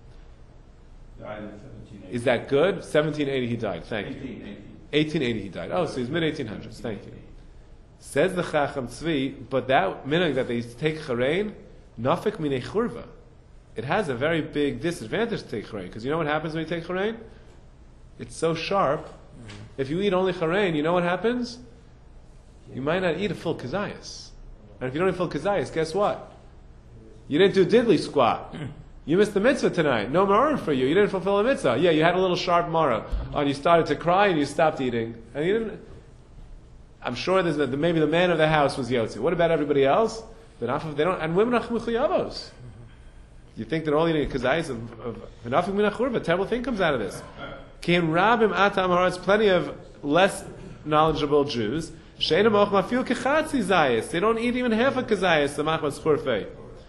Is that good? seventeen eighty he died. Thank you. eighteen eighty he died. Oh, so he's mid eighteen hundreds. Thank you. Says the Chacham Tzvi, but that minhag that they take charein, nafik minei churva. It has a very big disadvantage to take charein, because you know what happens when you take charein? It's so sharp. Mm-hmm. If you eat only charein, you know what happens? You might not eat a full kazayas. And if you don't eat full kazayas, guess what? You didn't do diddly squat. You missed the mitzvah tonight. No maror for you. You didn't fulfill a mitzvah. Yeah, you had a little sharp maror. And you started to cry and you stopped eating. And you didn't. I'm sure there's a, maybe the man of the house was yotzi. What about everybody else? They don't. And women are chmuyavos. You think they're all eating kazayis of v'nafik min hachurva? A terrible thing comes out of this. Kim rabim atam haaretz. Plenty of less knowledgeable Jews. She'ena moch mafil kechatzi zayis. They don't eat even half a kazayis. The machmas churfei.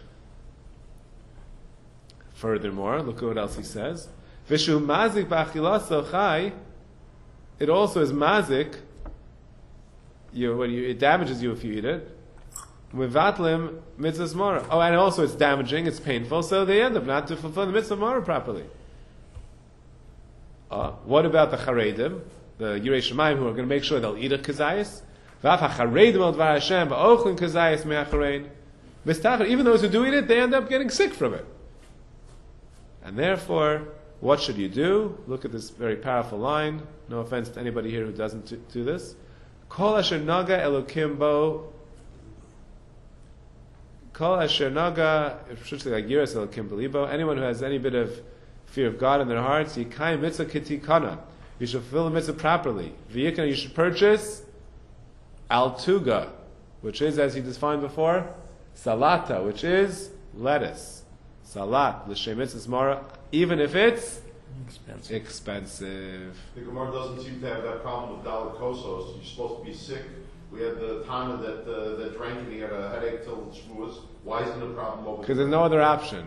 Furthermore, look at what else he says. Vishu mazik b'achilaso chai. It also is mazik. You, when you, it damages you if you eat it. Mivatlim mitzvahs mara. Oh, and also it's damaging, it's painful, so they end up not to fulfill the mitzvah mara properly. Uh, what about the charedim, the Yirei Shemayim, who are going to make sure they'll eat a kazayis? V'af ha-charedim al dvar Hashem v'ochlin kazayis me'acharein. Mistachar, even those who do eat it, they end up getting sick from it. And therefore, what should you do? Look at this very powerful line. No offense to anybody here who doesn't do this. Kol asher naga elokim bo. Kol asher naga, especially like yiras elokim belibo. Anyone who has any bit of fear of God in their hearts, yikayim mitzvah kitikana. You should fulfill the mitzvah properly. V'yikana, you should purchase altuga, which is, as he defined before, salata, which is lettuce. Salat, l'shem mitzvah mara, even if it's expensive. expensive. The Gemara doesn't seem to have that problem with Dalit Kosos. You're supposed to be sick. We had the Tana that uh, that drank and he had a headache till Shavuos. Why isn't it a problem over? Because there's no other option.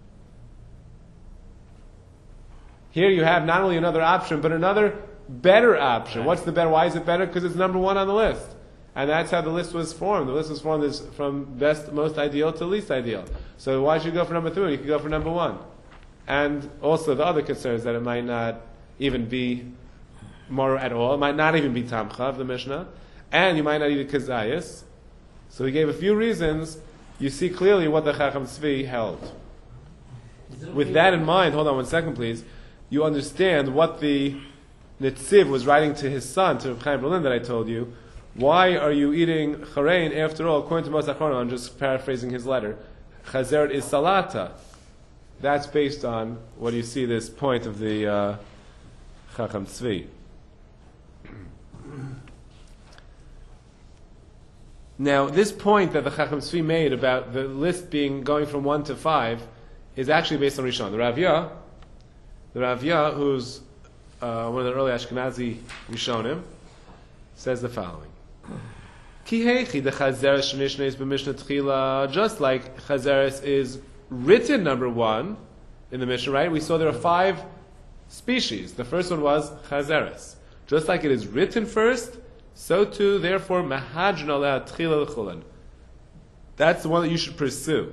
Here you have not only another option, but another better option. What's the better? Why is it better? Because it's number one on the list. And that's how the list was formed. The list was formed as from best, most ideal to least ideal. So why should you go for number three? You could go for number one. And also the other concern is that it might not even be more at all. It might not even be tamcha of the Mishnah. And you might not eat a kazayas. So he gave a few reasons. You see clearly what the Chacham Tzvi held. With that in mind, hold on one second please, you understand what the Netziv was writing to his son, to Reb Chaim Berlin that I told you. Why are you eating charein? After all, according to Moshe Achrono, I'm just paraphrasing his letter, chazeret is salata. That's based on what do you see this point of the uh, Chacham Tzvi. Now, this point that the Chacham Tzvi made about the list being going from one to five is actually based on Rishon. The Rav Yah, the Rav Yah, who's uh, one of the early Ashkenazi Rishonim, says the following. Just like Chazeres is written number one in the Mishnah, right? We saw there are five species. The first one was Chazeres. Just like it is written first, so too, therefore, Mahajna Aleh Tchila L'chulan. That's the one that you should pursue.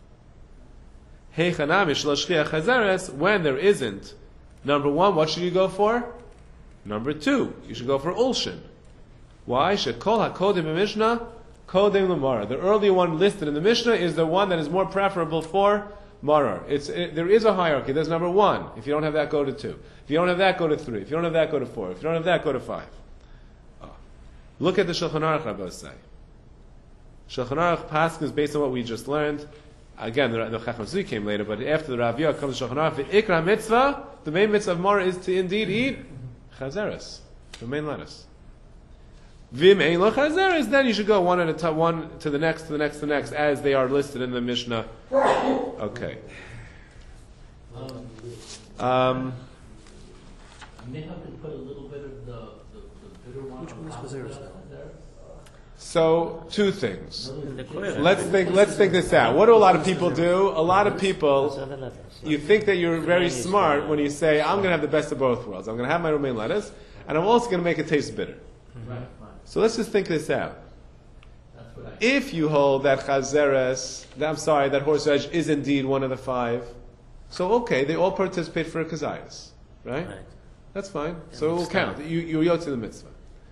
When there isn't number one, what should you go for? Number two, you should go for Ulshin. Why? Shekol HaKodim Mishnah, Kodim L'Mara. The earlier one listed in the Mishnah is the one that is more preferable for Marar. It's, it, there is a hierarchy. There's number one. If you don't have that, go to two. If you don't have that, go to three. If you don't have that, go to four. If you don't have that, go to five. Oh. Look at the Shulchan Aruch, Rabbi say. Shulchan Aruch Paskin is based on what we just learned. Again, the, the Chacham Tzvi came later, but after the Rav Yah comes to Shulchan Aruch. The Ikra mitzvah, the main mitzvah of Marar is to indeed eat Chazeres, the main lettuce. Vim ein lo chazeres, then you should go one at a time, one to the next, to the next, to the next, as they are listed in the Mishnah. Okay. Um, May have to put a little bit of the, the, the bitter one. Which one is Chazeres now? so, two things. Let's think. Let's think this out. What do a lot of people do? A lot of people, you think that you're very smart when you say, "I'm going to have the best of both worlds. I'm going to have my romaine lettuce, and I'm also going to make it taste bitter." Right. So let's just think this out. If you hold that Chazeres, I'm sorry, that horseradish is indeed one of the five, so okay, they all participate for a Kazayas, right? Right. That's fine. So it will count. You, you're Yotze the mitzvah.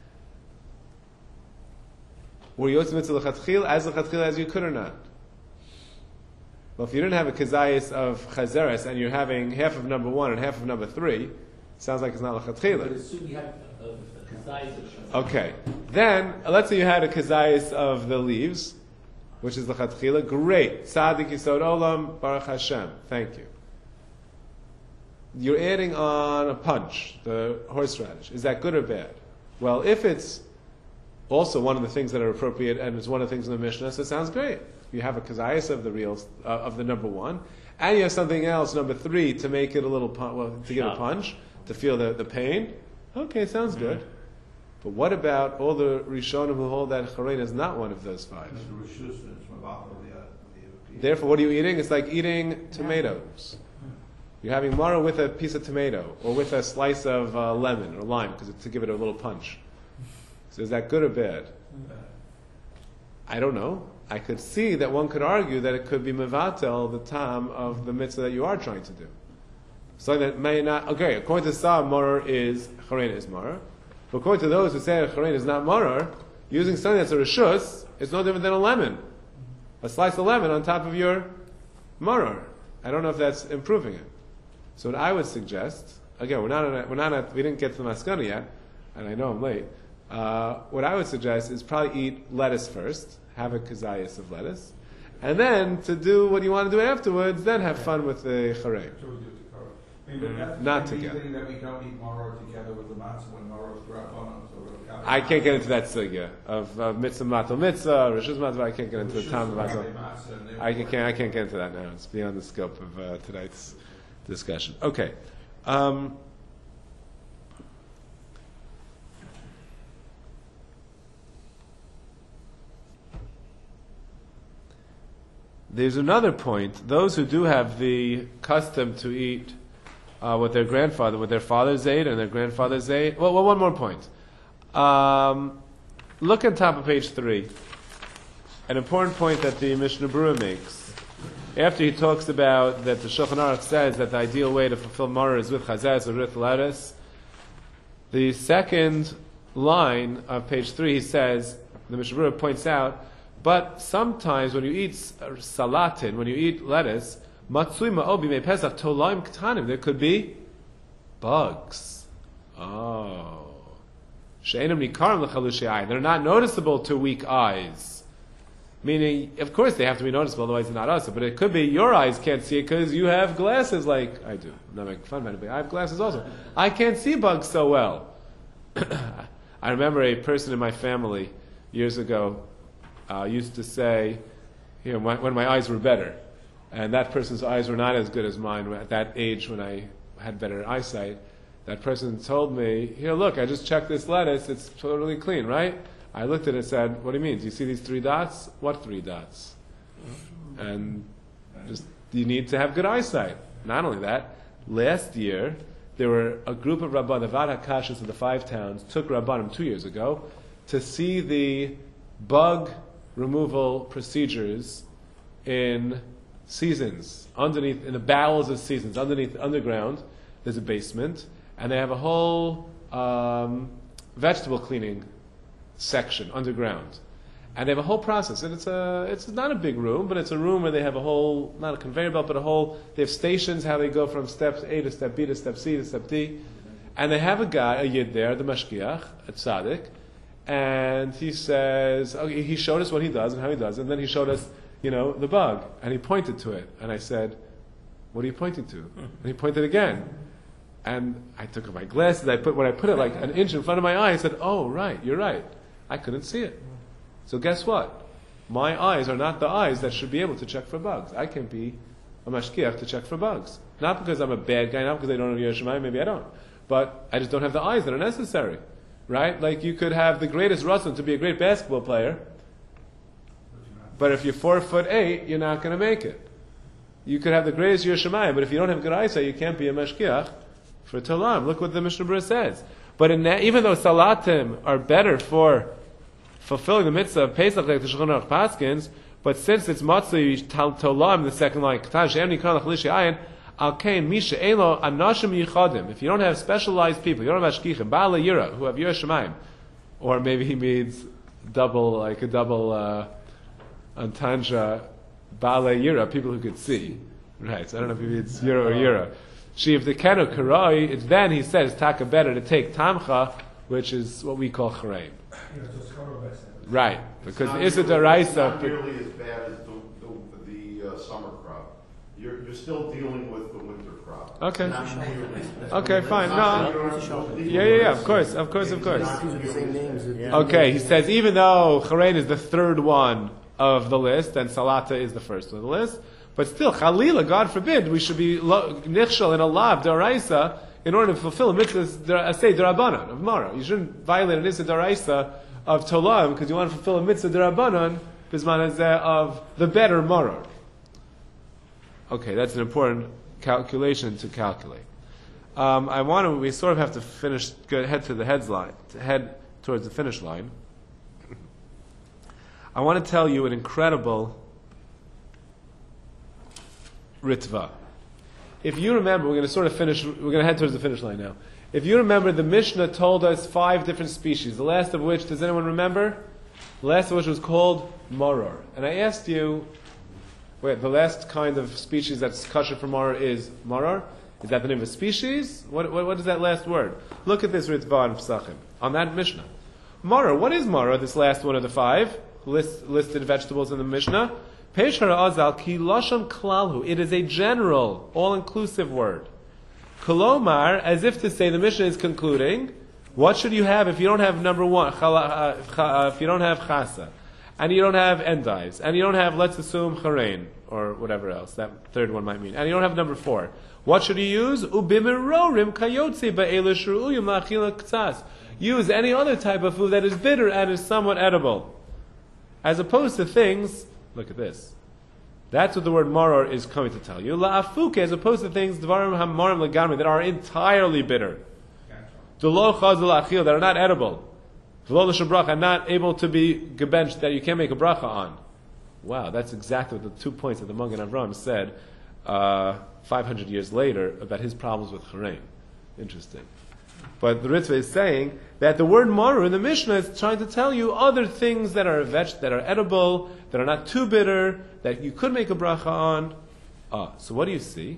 Were you Yotze the mitzvah l'chatchil, as l'chatchil as you could or not? Well, if you didn't have a Kazayas of Chazeres and you're having half of number one and half of number three, sounds like it's not l'chatchil. But assume you have a, a, a size of Okay, then let's say you had a kazayas of the leaves, which is the chatchila. Great, Tzadik Yisod Olam Baruch Hashem. Thank you. You're adding on a punch, the horseradish. Is that good or bad? Well, if it's also one of the things that are appropriate and it's one of the things in the Mishnah, so it sounds great. You have a kazayas of the real uh, of the number one, and you have something else, number three, to make it a little pun- well, to get a punch, to feel the, the pain. Okay, sounds good. But what about all the Rishonim who hold that Chorein is not one of those five? Therefore, what are you eating? It's like eating tomatoes. You're having mara with a piece of tomato, or with a slice of uh, lemon or lime, because to give it a little punch. So is that good or bad? I don't know. I could see that one could argue that it could be mevatel, the tam of the mitzvah that you are trying to do. So that may not. Okay, according to some, mara is chorein is mara, but according to those who say chorein is not mara, using something that's a reshus, it's no different than a lemon, a slice of lemon on top of your mara. I don't know if that's improving it. So what I would suggest, again, we're not, a, we're not, a, we didn't get to the maskana yet, and I know I'm late. Uh, what I would suggest is probably eat lettuce first, have a kazayas of lettuce, and then to do what you want to do afterwards, then have fun with the charei. Not together. That we don't eat maror together with the matzah when maror is drabanan. I can't get into that sugya of uh, mitzvah matal mitzvah, rishus matzah. I can't get into the tam matal. I can't. I can't get into that now. It's beyond the scope of uh, tonight's discussion. Okay. Um, there's another point. Those who do have the custom to eat uh, what their grandfather, what their fathers ate and their grandfathers ate. Well, well one more point. Um, look at top of page three. An important point that the Mishnah Berurah makes. After he talks about that the Shulchan Aruch says that the ideal way to fulfill Maror is with chazes or with lettuce, the second line of page three, he says, the Mishnah Berurah points out, but sometimes when you eat salatin, when you eat lettuce, matzui ma'obi me pesach tolaim ktanim, there could be bugs. Oh. She'enam nikarim l'chalushi ayin. They're not noticeable to weak eyes. Meaning, of course they have to be noticeable, otherwise they're not us. But it could be your eyes can't see it because you have glasses like I do. I'm not making fun of anybody. I have glasses also. I can't see bugs so well. I remember a person in my family years ago uh, used to say, you know, my, when my eyes were better, and that person's eyes were not as good as mine at that age when I had better eyesight. That person told me, here, look, I just checked this lettuce. It's totally clean, right? I looked at it and said, what do you mean? Do you see these three dots? What three dots? And just, you need to have good eyesight. Not only that, last year, there were a group of Rabbanim, the Vad HaKashas of the five towns, took Rabbanim two years ago to see the bug removal procedures in seasons, underneath, in the bowels of seasons, underneath, underground, there's a basement, and they have a whole um, vegetable cleaning section underground, and they have a whole process. And it's a it's not a big room, but it's a room where they have a whole, not a conveyor belt, but a whole. They have stations how they go from step A to step B to step C to step D, and they have a guy, a yid there, the mashgiach, a tzaddik, and he says, okay, he showed us what he does and how he does, it, and then he showed us, you know, the bug, and he pointed to it, and I said, what are you pointing to? And he pointed again. And I took off my glasses, I put when I put it like an inch in front of my eye, I said, oh, right, you're right. I couldn't see it. So guess what? My eyes are not the eyes that should be able to check for bugs. I can be a mashkiach to check for bugs. Not because I'm a bad guy, not because I don't have Yerushalayim, maybe I don't. But I just don't have the eyes that are necessary. Right? Like you could have the greatest Russian to be a great basketball player, but if you're four foot eight, you're not going to make it. You could have the greatest Yerushalayim, but if you don't have good eyesight, you can't be a mashkiach for Tolam. Look what the Mishnah Berurah says. But in that, even though salatim are better for fulfilling the mitzvah of Pesach, like the Shulchan Aruch paskins, but since it's matzah tolam, the second line, if you don't have specialized people, you don't have ashkichim, ba'al yira, who have Yerushalayim, or maybe he means double, like a double uh, entendre, ba'al yira, people who could see. Right, so I don't know if he means yira or yira. Shiv the kenu karai, it's then he says, taka better to take tamcha, which is what we call chareim. Right, because it's a deraisa. It's not nearly as bad as the, the, the uh, summer crop. You're, you're still dealing with the winter crop. Okay. Not nearly. Okay, fine. No. Yeah, yeah, yeah. Of course, of course, of course. These are the same names. that- Okay, he says even though charein is the third one of the list and salata is the first one of the list, but still, chalila, God forbid, we should be lo- nichshel in a lav deraisa in order to fulfill a mitzvah, I say derabanan of Mara. You shouldn't violate an issa daraisa of Tolam because you want to fulfill a mitzvah derabanan bisman hazeh of the better Mara. Okay, that's an important calculation to calculate. Um, I want to. We sort of have to finish. Go head to the heads line. To head towards the finish line. I want to tell you an incredible ritva. If you remember, we're going to sort of finish. We're going to head towards the finish line now. If you remember, the Mishnah told us five different species. The last of which, does anyone remember? The last of which was called maror. And I asked you, wait, the last kind of species that's kosher for maror is maror. Is that the name of a species? What, what, what is that last word? Look at this ritva in Pesachim on that Mishnah. Maror. What is maror? This last one of the five list, listed vegetables in the Mishnah. Peshara azal ki lashon klalhu. It is a general, all-inclusive word. Kolomar, as if to say, the Mishnah is concluding, what should you have if you don't have number one, chala, uh, uh, if you don't have chasa, and you don't have endives, and you don't have, let's assume, charein, or whatever else that third one might mean, and you don't have number four. What should you use? Ubimirorim kayotzi ba'elish ru'uyim la'achila k'tzas. Use any other type of food that is bitter and is somewhat edible. As opposed to things, look at this. That's what the word maror is coming to tell you. La'afuke, as opposed to things dvarim hamarim legamri, that are entirely bitter. Delo chazal achil, that are not edible. V'lo l'shabracha, not able to be gebenched, that you can't make a bracha on. Wow, that's exactly what the two points that the Magen Avram said uh, five hundred years later about his problems with charein. Interesting. But the Ritva is saying that the word maror in the Mishnah is trying to tell you other things that are veg- that are edible, that are not too bitter, that you could make a bracha on. Ah, so what do you see?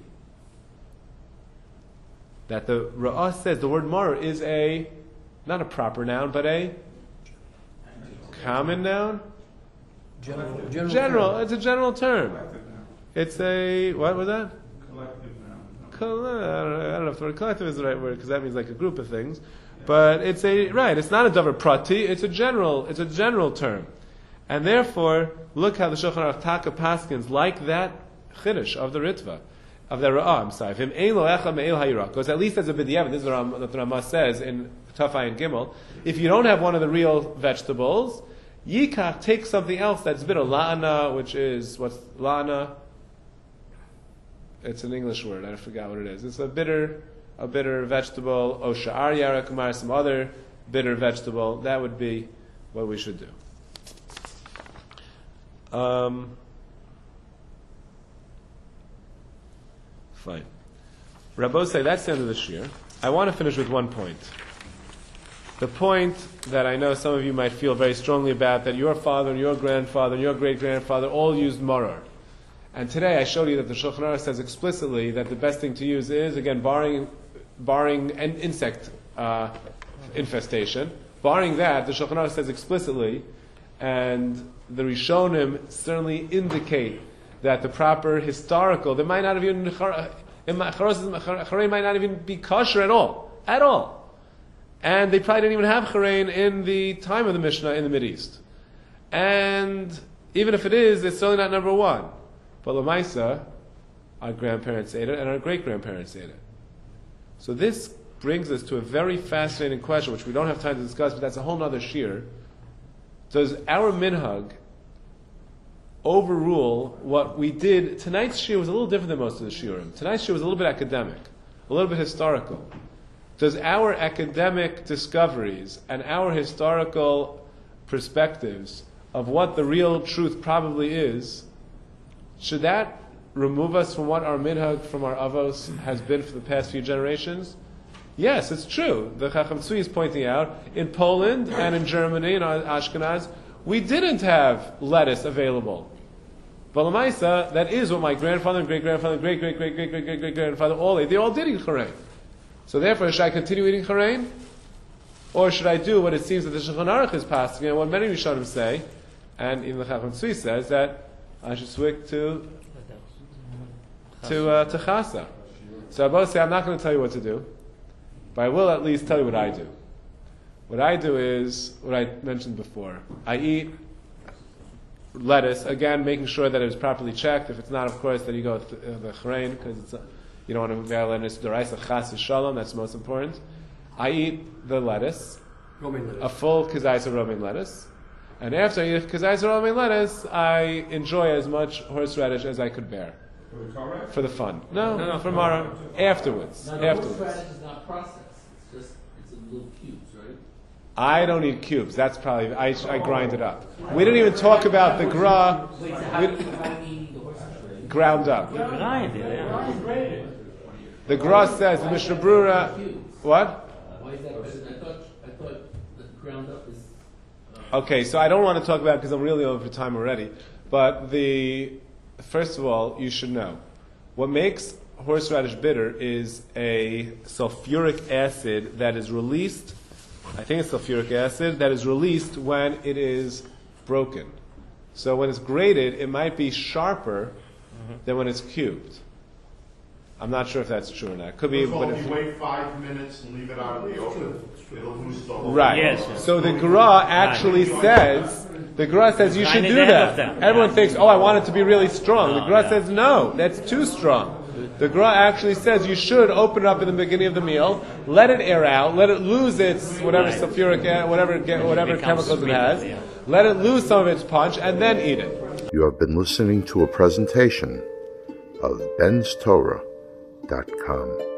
That the Ra'ah says the word maror is a, not a proper noun, but a common noun? General. General. General. It's a general term. It's a, what was that? Collective noun. Coll- I don't know, I don't know if the word collective is the right word, because that means like a group of things. But it's a, right, it's not a davar prati, it's a general, it's a general term. And therefore, look how the Shulchan Aruch Taka paskins like that chiddush of the Ritva, of the Ra'ah, I'm sorry. V'im ein lo echa me'el hayirah. Because at least as a b'diavad, this is what Ram- what the Ramah says in Tafai and Gimel, if you don't have one of the real vegetables, yikach, take something else that's bitter. La'ana, which is, what's la'ana? It's an English word, I forgot what it is. It's a bitter, a bitter vegetable, o sha'ar yarek umar, some other bitter vegetable. That would be what we should do. Um, fine. Rabbo say that's the end of the shir. I want to finish with one point. The point that I know some of you might feel very strongly about, that your father and your grandfather and your great-grandfather all used maror. And today I showed you that the Shulchan Aruch says explicitly that the best thing to use is, again, barring barring an insect uh, infestation, barring that, the Shulchan Aruch says explicitly, and the Rishonim certainly indicate that the proper historical, there might not have even, charein might not even be kosher at all, at all. And they probably didn't even have charein in the time of the Mishnah in the Mideast. And even if it is, it's certainly not number one. But Lamaisa, our grandparents ate it, and our great-grandparents ate it. So this brings us to a very fascinating question, which we don't have time to discuss, but that's a whole other shir. Does our minhag overrule what we did? Tonight's shir was a little different than most of the shiurim. Tonight's shir was a little bit academic, a little bit historical. Does our academic discoveries and our historical perspectives of what the real truth probably is, should that remove us from what our minhag from our avos has been for the past few generations? Yes, it's true. The Chacham Tzvi is pointing out, in Poland and in Germany and Ashkenaz, we didn't have lettuce available. But Lamaisa, that is what my grandfather and great-grandfather and great-great-great-great-great-great-grandfather all ate. They all did eat charein. So therefore, should I continue eating charein? Or should I do what it seems that the Shulchan Aruch is passing, and what many Rishonim say, and even the Chacham Tzvi says, that I should switch to to uh, to chasa. So I both say I'm not going to tell you what to do, but I will at least tell you what I do. What I do is what I mentioned before. I eat lettuce, again making sure that it is properly checked. If it's not, of course, then you go with the, uh, the charein, because it's uh, You don't want to bear lettuce. D'oraisa chas v'shalom. That's most important. I eat the lettuce, Romaine lettuce. a full kazais of romaine lettuce, and after I eat kazais of romaine lettuce, I enjoy as much horseradish as I could bear For the correct? for the fun. No, no, no, for Mara afterwards. Now, the Afterwards. horseradish is not processed, it's just, it's in little cubes, right? I don't eat cubes. That's probably I, I grind it up. We didn't even talk about the gra Wait, so how, we- how are you eating the horseradish? ground up. Grind it, yeah. The gra says the Mishnah Brura. Cubes. What? Why is that? Because I thought, I thought the ground up is, uh, Okay, so I don't want to talk about it because I'm really over time already. But the first of all, you should know what makes horseradish bitter is a sulfuric acid that is released. I think it's sulfuric acid that is released when it is broken. So when it's grated, it might be sharper than when it's cubed. I'm not sure if that's true or not. Could be, First of but all, if, if you wait five minutes and leave it out in the open, it'll lose the whole. right. Yes, yes. So the Gra actually says, the Gra says you should Grind it do ahead of that. them. Everyone Yeah. thinks, oh, I want it to be really strong. The No, Gra yeah. says, no, that's too strong. The Gra actually says you should open it up in the beginning of the meal, let it air out, let it lose its whatever Right. sulfuric, a- whatever ge- whatever becomes chemicals it sweet, has, yeah. let it lose some of its punch, and then eat it. You have been listening to a presentation of bens torah dot com.